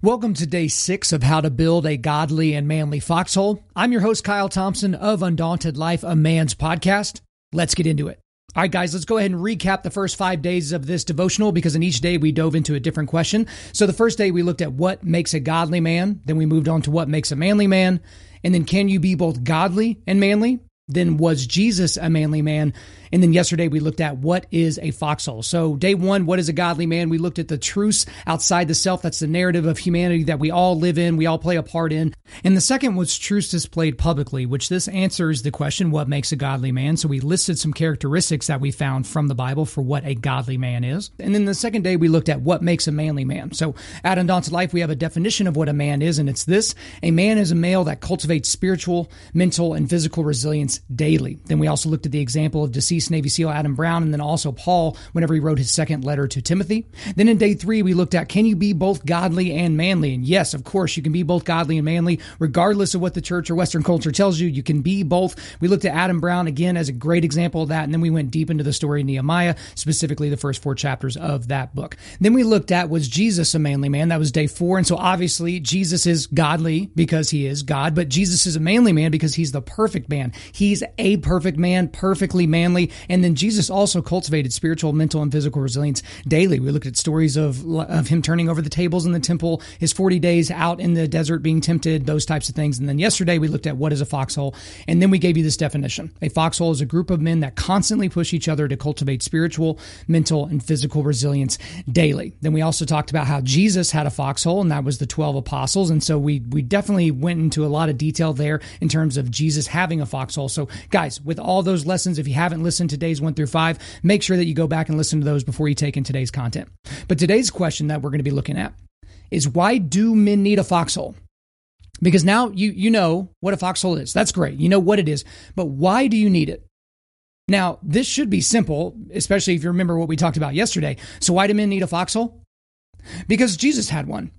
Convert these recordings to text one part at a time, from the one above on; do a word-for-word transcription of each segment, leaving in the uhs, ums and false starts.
Welcome to day six of How to Build a Godly and Manly Foxhole. I'm your host, Kyle Thompson of Undaunted Life, a man's podcast. Let's get into it. All right, guys, let's go ahead and recap the first five days of this devotional because in each day we dove into a different question. So the first day we looked at what makes a godly man. Then we moved on to what makes a manly man. And then can you be both godly and manly? Then was Jesus a manly man? And then yesterday we looked at what is a foxhole. So day one, what is a godly man? We looked at the truths outside the self. That's the narrative of humanity that we all live in, we all play a part in. And the second was truths displayed publicly, which this answers the question, what makes a godly man? So we listed some characteristics that we found from the Bible for what a godly man is. And then the second day we looked at what makes a manly man. So at Undaunted Life, we have a definition of what a man is, and it's this: a man is a male that cultivates spiritual, mental, and physical resilience daily. Then we also looked at the example of deceased Navy SEAL Adam Brown, and then also Paul whenever he wrote his second letter to Timothy. Then in day three, we looked at, can you be both godly and manly? And yes, of course, you can be both godly and manly, regardless of what the church or Western culture tells you. You can be both. We looked at Adam Brown again as a great example of that, and then we went deep into the story of Nehemiah, specifically the first four chapters of that book. Then we looked at, was Jesus a manly man? That was day four, and so obviously Jesus is godly because he is God, but Jesus is a manly man because he's the perfect man. He's a perfect man, perfectly manly. And then Jesus also cultivated spiritual, mental, and physical resilience daily. We looked at stories of, of him turning over the tables in the temple, his forty days out in the desert being tempted, those types of things. And then yesterday we looked at what is a foxhole. And then we gave you this definition. A foxhole is a group of men that constantly push each other to cultivate spiritual, mental, and physical resilience daily. Then we also talked about how Jesus had a foxhole, and that was the twelve apostles. And so we, we definitely went into a lot of detail there in terms of Jesus having a foxhole. So guys, with all those lessons, if you haven't listened to days one through five, make sure that you go back and listen to those before you take in today's content. But today's question that we're going to be looking at is, why do men need a foxhole? Because now you you know what a foxhole is. That's great. You know what it is. But why do you need it? Now, this should be simple, especially if you remember what we talked about yesterday. So why do men need a foxhole? Because Jesus had one.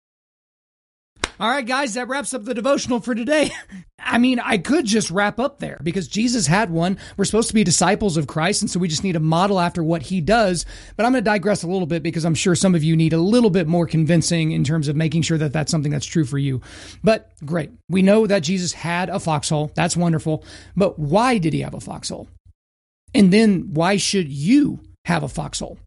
All right, guys, that wraps up the devotional for today. I mean, I could just wrap up there because Jesus had one. We're supposed to be disciples of Christ, and so we just need to model after what he does. But I'm going to digress a little bit because I'm sure some of you need a little bit more convincing in terms of making sure that that's something that's true for you. But great. We know that Jesus had a foxhole. That's wonderful. But why did he have a foxhole? And then why should you have a foxhole?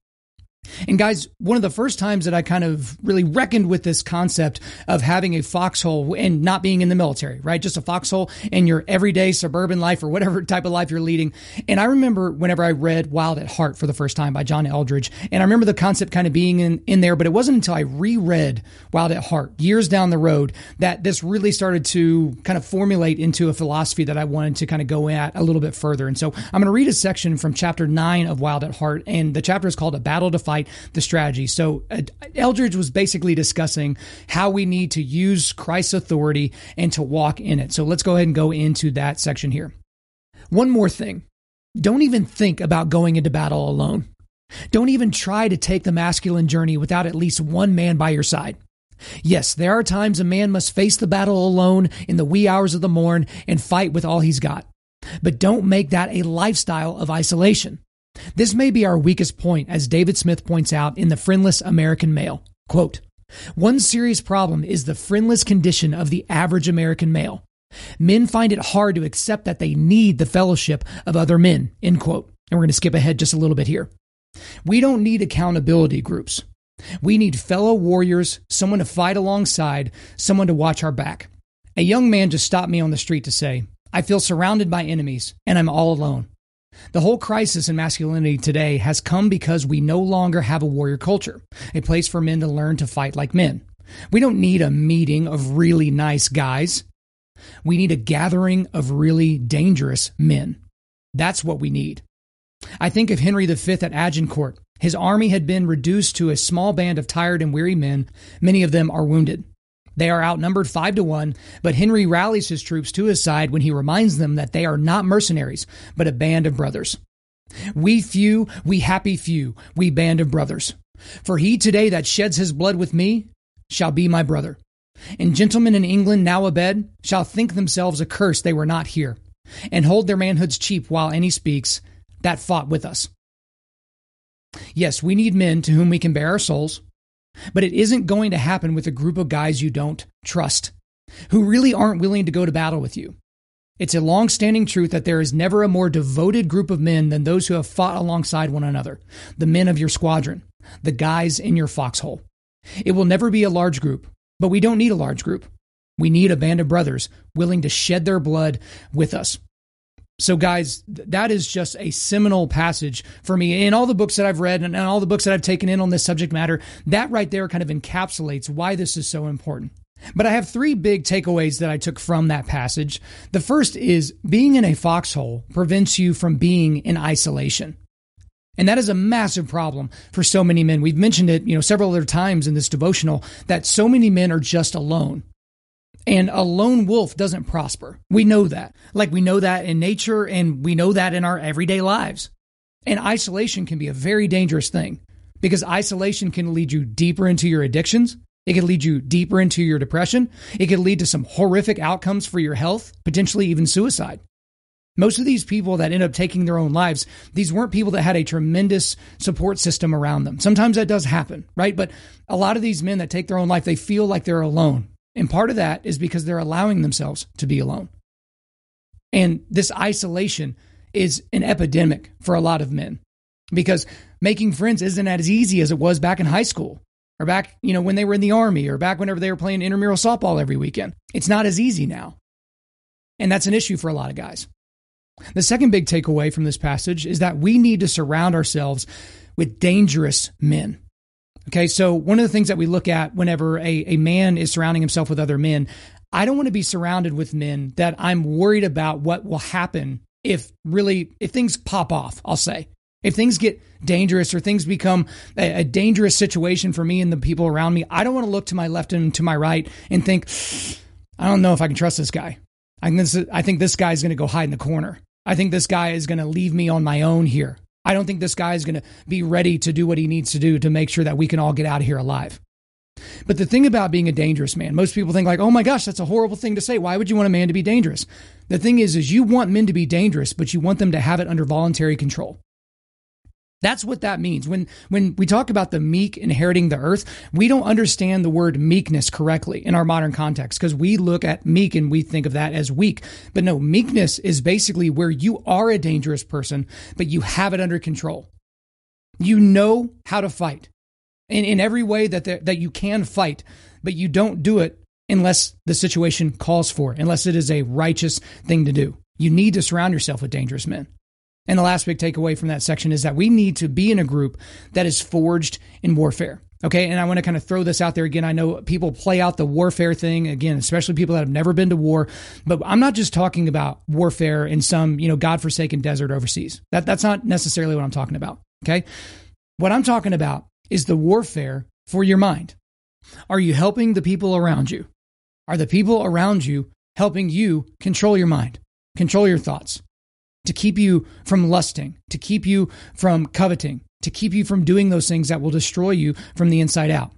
And guys, one of the first times that I kind of really reckoned with this concept of having a foxhole and not being in the military, right? Just a foxhole in your everyday suburban life or whatever type of life you're leading. And I remember whenever I read Wild at Heart for the first time by John Eldredge, and I remember the concept kind of being in, in there, but it wasn't until I reread Wild at Heart years down the road that this really started to kind of formulate into a philosophy that I wanted to kind of go at a little bit further. And so I'm going to read a section from chapter nine of Wild at Heart, and the chapter is called A Battle to Fight the Strategy. So uh, Eldredge was basically discussing how we need to use Christ's authority and to walk in it. So let's go ahead and go into that section here. One more thing. Don't even think about going into battle alone. Don't even try to take the masculine journey without at least one man by your side. Yes, there are times a man must face the battle alone in the wee hours of the morn and fight with all he's got. But don't make that a lifestyle of isolation. This may be our weakest point, as David Smith points out in The Friendless American Male. Quote, one serious problem is the friendless condition of the average American male. Men find it hard to accept that they need the fellowship of other men, end quote. And we're going to skip ahead just a little bit here. We don't need accountability groups. We need fellow warriors, someone to fight alongside, someone to watch our back. A young man just stopped me on the street to say, I feel surrounded by enemies and I'm all alone. The whole crisis in masculinity today has come because we no longer have a warrior culture, a place for men to learn to fight like men. We don't need a meeting of really nice guys. We need a gathering of really dangerous men. That's what we need. I think of Henry the Fifth at Agincourt. His army had been reduced to a small band of tired and weary men. Many of them are wounded. They are outnumbered five to one, but Henry rallies his troops to his side when he reminds them that they are not mercenaries, but a band of brothers. We few, we happy few, we band of brothers. For he today that sheds his blood with me shall be my brother. And gentlemen in England now abed shall think themselves accursed they were not here, and hold their manhoods cheap while any speaks that fought with us. Yes, we need men to whom we can bare our souls, But it isn't going to happen with a group of guys you don't trust, who really aren't willing to go to battle with you. It's a long-standing truth that there is never a more devoted group of men than those who have fought alongside one another, the men of your squadron, the guys in your foxhole. It will never be a large group, but we don't need a large group. We need a band of brothers willing to shed their blood with us. So guys, that is just a seminal passage for me. In all the books that I've read and all the books that I've taken in on this subject matter, that right there kind of encapsulates why this is so important. But I have three big takeaways that I took from that passage. The first is being in a foxhole prevents you from being in isolation. And that is a massive problem for so many men. We've mentioned it, you know, several other times in this devotional that so many men are just alone. And a lone wolf doesn't prosper. We know that. Like we know that in nature and we know that in our everyday lives. And isolation can be a very dangerous thing because isolation can lead you deeper into your addictions. It could lead you deeper into your depression. It could lead to some horrific outcomes for your health, potentially even suicide. Most of these people that end up taking their own lives, these weren't people that had a tremendous support system around them. Sometimes that does happen, right? But a lot of these men that take their own life, they feel like they're alone. And part of that is because they're allowing themselves to be alone. And this isolation is an epidemic for a lot of men because making friends isn't as easy as it was back in high school. Or back, you know, when they were in the Army, or back whenever they were playing intramural softball every weekend. It's not as easy now. And that's an issue for a lot of guys. The second big takeaway from this passage is that we need to surround ourselves with dangerous men. Okay, so one of the things that we look at whenever a, a man is surrounding himself with other men, I don't want to be surrounded with men that I'm worried about what will happen if really, if things pop off, I'll say. If things get dangerous or things become a, a dangerous situation for me and the people around me, I don't want to look to my left and to my right and think, I don't know if I can trust this guy. I think this, I think this guy's going to go hide in the corner. I think this guy is going to leave me on my own here. I don't think this guy is going to be ready to do what he needs to do to make sure that we can all get out of here alive. But the thing about being a dangerous man, most people think like, oh my gosh, that's a horrible thing to say. Why would you want a man to be dangerous? The thing is, is you want men to be dangerous, but you want them to have it under voluntary control. That's what that means. When when we talk about the meek inheriting the earth, we don't understand the word meekness correctly in our modern context because we look at meek and we think of that as weak. But no, meekness is basically where you are a dangerous person, but you have it under control. You know how to fight in, in every way that there, that you can fight, but you don't do it unless the situation calls for it, unless it is a righteous thing to do. You need to surround yourself with dangerous men. And the last big takeaway from that section is that we need to be in a group that is forged in warfare. Okay. And I want to kind of throw this out there again. I know people play out the warfare thing again, especially people that have never been to war, but I'm not just talking about warfare in some, you know, godforsaken desert overseas. That that's not necessarily what I'm talking about. Okay. What I'm talking about is the warfare for your mind. Are you helping the people around you? Are the people around you helping you control your mind, control your thoughts? To keep you from lusting, to keep you from coveting, to keep you from doing those things that will destroy you from the inside out.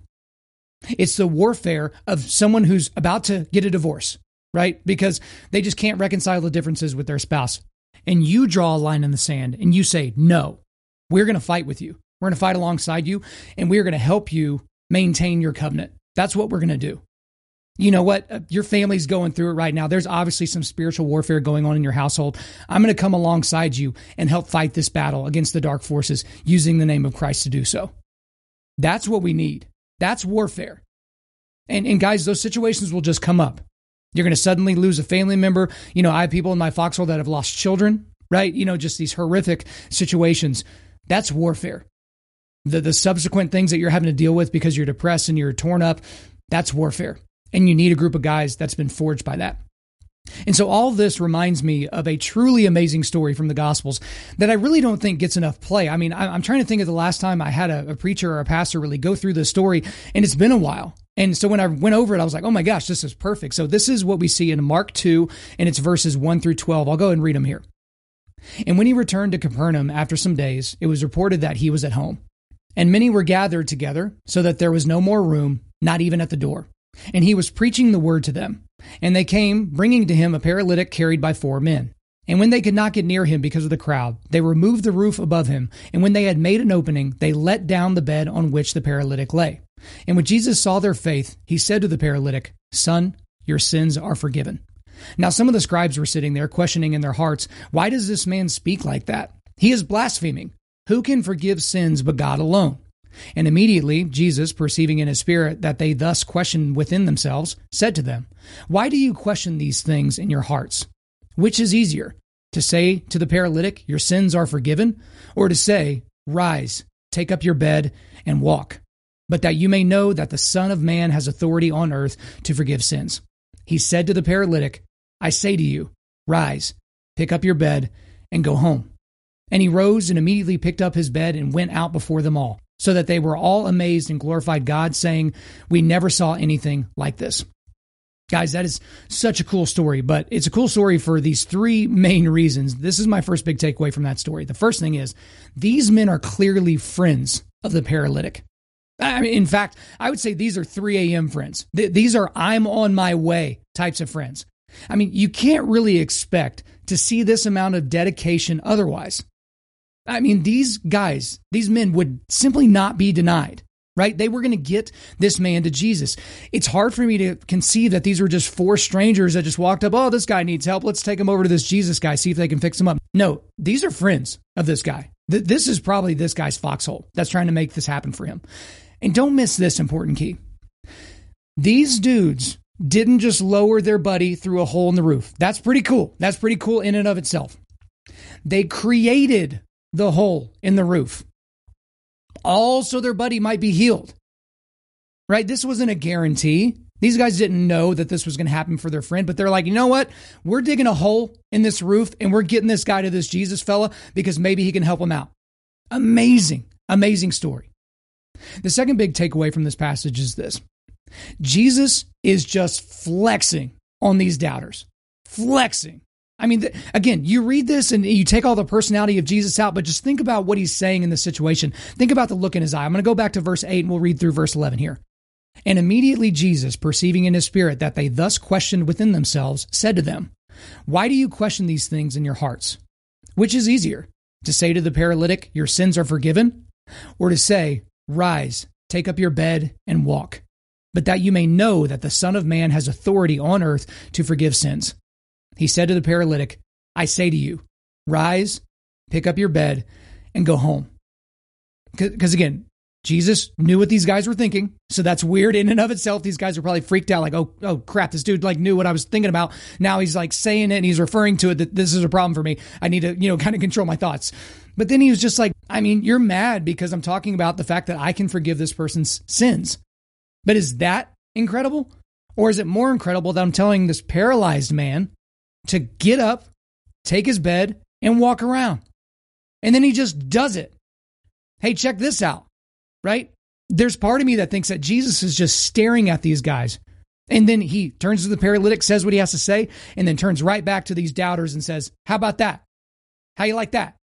It's the warfare of someone who's about to get a divorce, right? Because they just can't reconcile the differences with their spouse. And you draw a line in the sand and you say, no, we're going to fight with you. We're going to fight alongside you and we're going to help you maintain your covenant. That's what we're going to do. You know what? Your family's going through it right now. There's obviously some spiritual warfare going on in your household. I'm going to come alongside you and help fight this battle against the dark forces using the name of Christ to do so. That's what we need. That's warfare. And, and guys, those situations will just come up. You're going to suddenly lose a family member. You know, I have people in my foxhole that have lost children, right? You know, just these horrific situations. That's warfare. The, the subsequent things that you're having to deal with because you're depressed and you're torn up, that's warfare. And you need a group of guys that's been forged by that. And so all this reminds me of a truly amazing story from the Gospels that I really don't think gets enough play. I mean, I'm trying to think of the last time I had a, a preacher or a pastor really go through this story, and it's been a while. And so when I went over it, I was like, oh my gosh, this is perfect. So this is what we see in Mark two, and it's verses one through twelve. I'll go ahead and read them here. And when he returned to Capernaum after some days, it was reported that he was at home. And many were gathered together so that there was no more room, not even at the door. And he was preaching the word to them. And they came, bringing to him a paralytic carried by four men. And when they could not get near him because of the crowd, they removed the roof above him. And when they had made an opening, they let down the bed on which the paralytic lay. And when Jesus saw their faith, he said to the paralytic, "Son, your sins are forgiven." Now, some of the scribes were sitting there questioning in their hearts, "Why does this man speak like that? He is blaspheming. Who can forgive sins but God alone?" And immediately Jesus, perceiving in his spirit that they thus questioned within themselves, said to them, "Why do you question these things in your hearts? Which is easier, to say to the paralytic, 'Your sins are forgiven,' or to say, 'Rise, take up your bed and walk'? But that you may know that the Son of Man has authority on earth to forgive sins." He said to the paralytic, "I say to you, rise, pick up your bed, and go home." And he rose and immediately picked up his bed and went out before them all, so that they were all amazed and glorified God, saying, "We never saw anything like this." Guys, that is such a cool story, but it's a cool story for these three main reasons. This is my first big takeaway from that story. The first thing is, these men are clearly friends of the paralytic. I mean, in fact, I would say these are three a.m. friends. Th- these are I'm on my way types of friends. I mean, you can't really expect to see this amount of dedication otherwise. I mean, these guys, these men would simply not be denied, right? They were going to get this man to Jesus. It's hard for me to conceive that these were just four strangers that just walked up, "Oh, this guy needs help. Let's take him over to this Jesus guy, see if they can fix him up." No, these are friends of this guy. Th- this is probably this guy's foxhole that's trying to make this happen for him. And don't miss this important key. These dudes didn't just lower their buddy through a hole in the roof. That's pretty cool. That's pretty cool in and of itself. They created the hole in the roof, all so their buddy might be healed, right? This wasn't a guarantee. These guys didn't know that this was going to happen for their friend, but they're like, you know what? We're digging a hole in this roof and we're getting this guy to this Jesus fella because maybe he can help him out. Amazing, amazing story. The second big takeaway from this passage is this. Jesus is just flexing on these doubters. Flexing. I mean, th- again, you read this and you take all the personality of Jesus out, but just think about what he's saying in this situation. Think about the look in his eye. I'm going to go back to verse eight and we'll read through verse eleven here. And immediately Jesus, perceiving in his spirit that they thus questioned within themselves, said to them, "Why do you question these things in your hearts? Which is easier, to say to the paralytic, 'Your sins are forgiven,' or to say, 'Rise, take up your bed and walk'? But that you may know that the Son of Man has authority on earth to forgive sins." He said to the paralytic, "I say to you, rise, pick up your bed, and go home." Because again, Jesus knew what these guys were thinking. So that's weird in and of itself. These guys are probably freaked out like, oh, oh crap, this dude like knew what I was thinking about. Now he's like saying it and he's referring to it that this is a problem for me. I need to, you know, kind of control my thoughts. But then he was just like, I mean, you're mad because I'm talking about the fact that I can forgive this person's sins. But is that incredible? Or is it more incredible that I'm telling this paralyzed man to get up, take his bed, and walk around? And then he just does it. Hey, check this out, right? There's part of me that thinks that Jesus is just staring at these guys. And then he turns to the paralytic, says what he has to say, and then turns right back to these doubters and says, how about that? How you like that?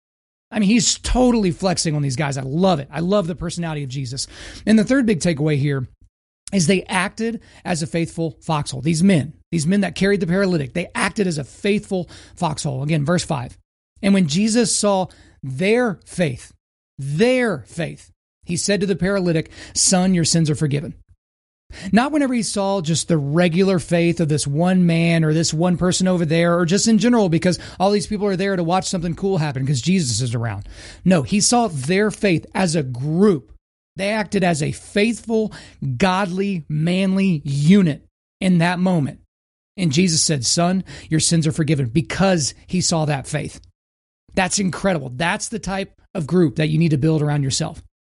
I mean, he's totally flexing on these guys. I love it. I love the personality of Jesus. And the third big takeaway here is they acted as a faithful foxhole. These men, these men that carried the paralytic, they acted as a faithful foxhole. Again, verse five. And when Jesus saw their faith, their faith, he said to the paralytic, "Son, your sins are forgiven." Not whenever he saw just the regular faith of this one man or this one person over there, or just in general because all these people are there to watch something cool happen because Jesus is around. No, he saw their faith as a group. They acted as a faithful, godly, manly unit in that moment. And Jesus said, "Son, your sins are forgiven," because he saw that faith. That's incredible. That's the type of group that you need to build around yourself.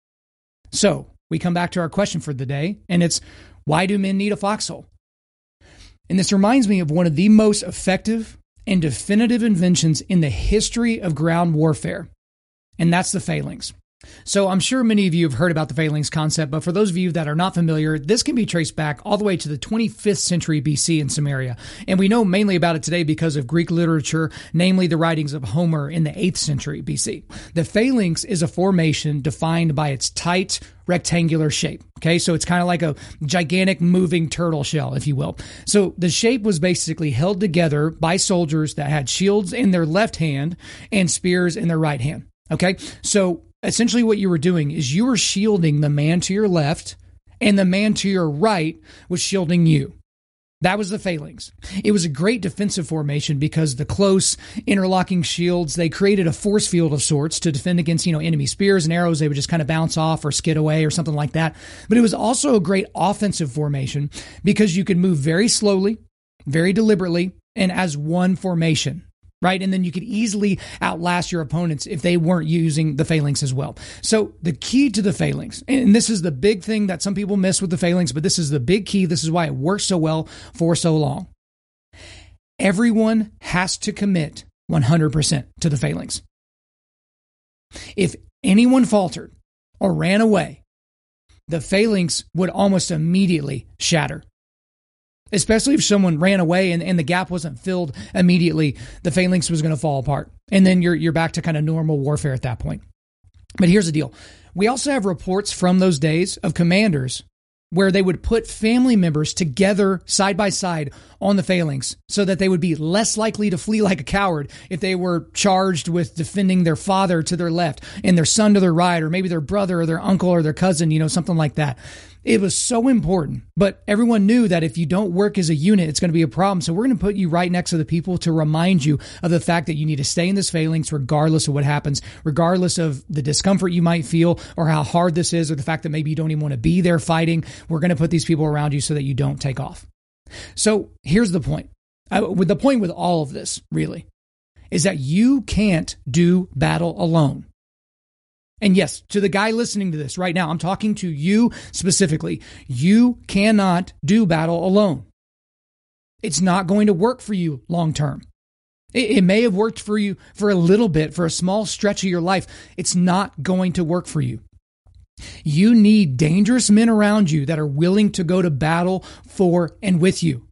So we come back to our question for the day, and it's, why do men need a foxhole? And this reminds me of one of the most effective and definitive inventions in the history of ground warfare, and that's the phalanx. So I'm sure many of you have heard about the phalanx concept, but for those of you that are not familiar, this can be traced back all the way to the twenty-fifth century B C in Samaria. And we know mainly about it today because of Greek literature, namely the writings of Homer in the eighth century B C. The phalanx is a formation defined by its tight, rectangular shape. Okay, so it's kind of like a gigantic moving turtle shell, if you will. So the shape was basically held together by soldiers that had shields in their left hand and spears in their right hand. Okay, so essentially what you were doing is you were shielding the man to your left and the man to your right was shielding you. That was the phalanx. It was a great defensive formation because the close interlocking shields, they created a force field of sorts to defend against, you know, enemy spears and arrows. They would just kind of bounce off or skid away or something like that. But it was also a great offensive formation because you could move very slowly, very deliberately, and as one formation. Right? And then you could easily outlast your opponents if they weren't using the phalanx as well. So the key to the phalanx, and this is the big thing that some people miss with the phalanx, but this is the big key. This is why it works so well for so long. Everyone has to commit one hundred percent to the phalanx. If anyone faltered or ran away, the phalanx would almost immediately shatter. Especially if someone ran away and, and the gap wasn't filled immediately, the phalanx was going to fall apart. And then you're you're back to kind of normal warfare at that point. But here's the deal. We also have reports from those days of commanders where they would put family members together side by side on the phalanx so that they would be less likely to flee like a coward if they were charged with defending their father to their left and their son to their right, or maybe their brother or their uncle or their cousin, you know, something like that. It was so important, but everyone knew that if you don't work as a unit, it's going to be a problem. So we're going to put you right next to the people to remind you of the fact that you need to stay in this phalanx regardless of what happens, regardless of the discomfort you might feel or how hard this is, or the fact that maybe you don't even want to be there fighting. We're going to put these people around you so that you don't take off. So here's the point. I, with the point with all of this, really, is that you can't do battle alone. And yes, to the guy listening to this right now, I'm talking to you specifically. You cannot do battle alone. It's not going to work for you long term. It, it may have worked for you for a little bit, for a small stretch of your life. It's not going to work for you. You need dangerous men around you that are willing to go to battle for and with you.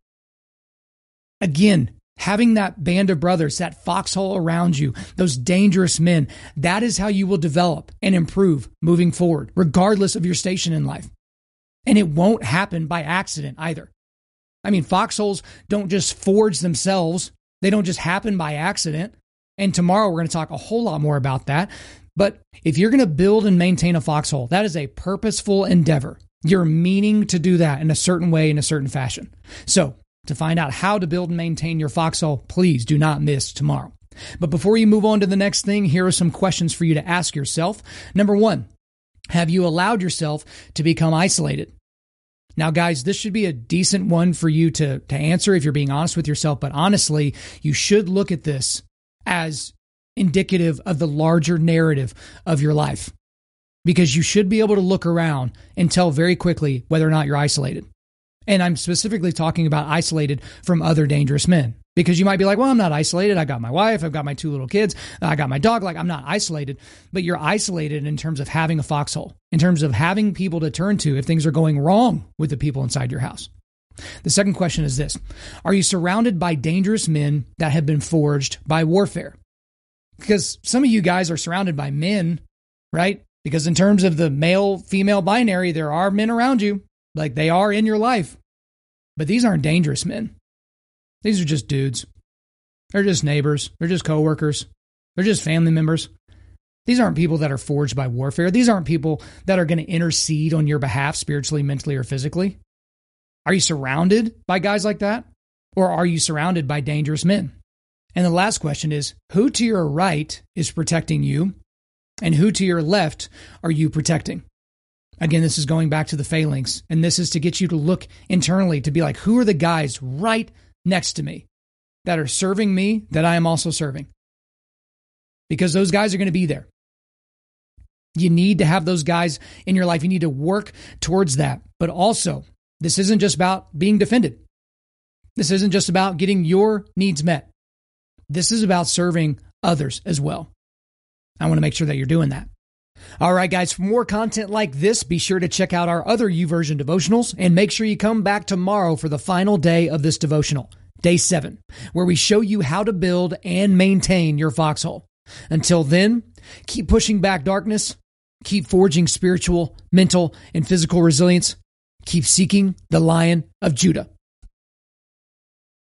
Again, having that band of brothers, that foxhole around you, those dangerous men, that is how you will develop and improve moving forward, regardless of your station in life. And it won't happen by accident either. I mean, foxholes don't just forge themselves. They don't just happen by accident. And tomorrow we're going to talk a whole lot more about that. But if you're going to build and maintain a foxhole, that is a purposeful endeavor. You're meaning to do that in a certain way, in a certain fashion. So, to find out how to build and maintain your foxhole, please do not miss tomorrow. But before you move on to the next thing, here are some questions for you to ask yourself. Number one, have you allowed yourself to become isolated? Now, guys, this should be a decent one for you to, to answer if you're being honest with yourself. But honestly, you should look at this as indicative of the larger narrative of your life, because you should be able to look around and tell very quickly whether or not you're isolated. And I'm specifically talking about isolated from other dangerous men, because you might be like, well, I'm not isolated. I got my wife. I've got my two little kids. I got my dog. Like, I'm not isolated, but you're isolated in terms of having a foxhole, in terms of having people to turn to if things are going wrong with the people inside your house. The second question is this: are you surrounded by dangerous men that have been forged by warfare? Because some of you guys are surrounded by men, right? Because in terms of the male-female binary, there are men around you. Like, they are in your life, but these aren't dangerous men. These are just dudes. They're just neighbors. They're just coworkers. They're just family members. These aren't people that are forged by warfare. These aren't people that are going to intercede on your behalf spiritually, mentally, or physically. Are you surrounded by guys like that? Or are you surrounded by dangerous men? And the last question is, who to your right is protecting you, and who to your left are you protecting? Again, this is going back to the phalanx, and this is to get you to look internally to be like, who are the guys right next to me that are serving me that I am also serving? Because those guys are going to be there. You need to have those guys in your life. You need to work towards that. But also, this isn't just about being defended. This isn't just about getting your needs met. This is about serving others as well. I want to make sure that you're doing that. All right, guys, for more content like this, be sure to check out our other YouVersion devotionals, and make sure you come back tomorrow for the final day of this devotional, day seven, where we show you how to build and maintain your foxhole. Until then, keep pushing back darkness, keep forging spiritual, mental, and physical resilience, keep seeking the Lion of Judah.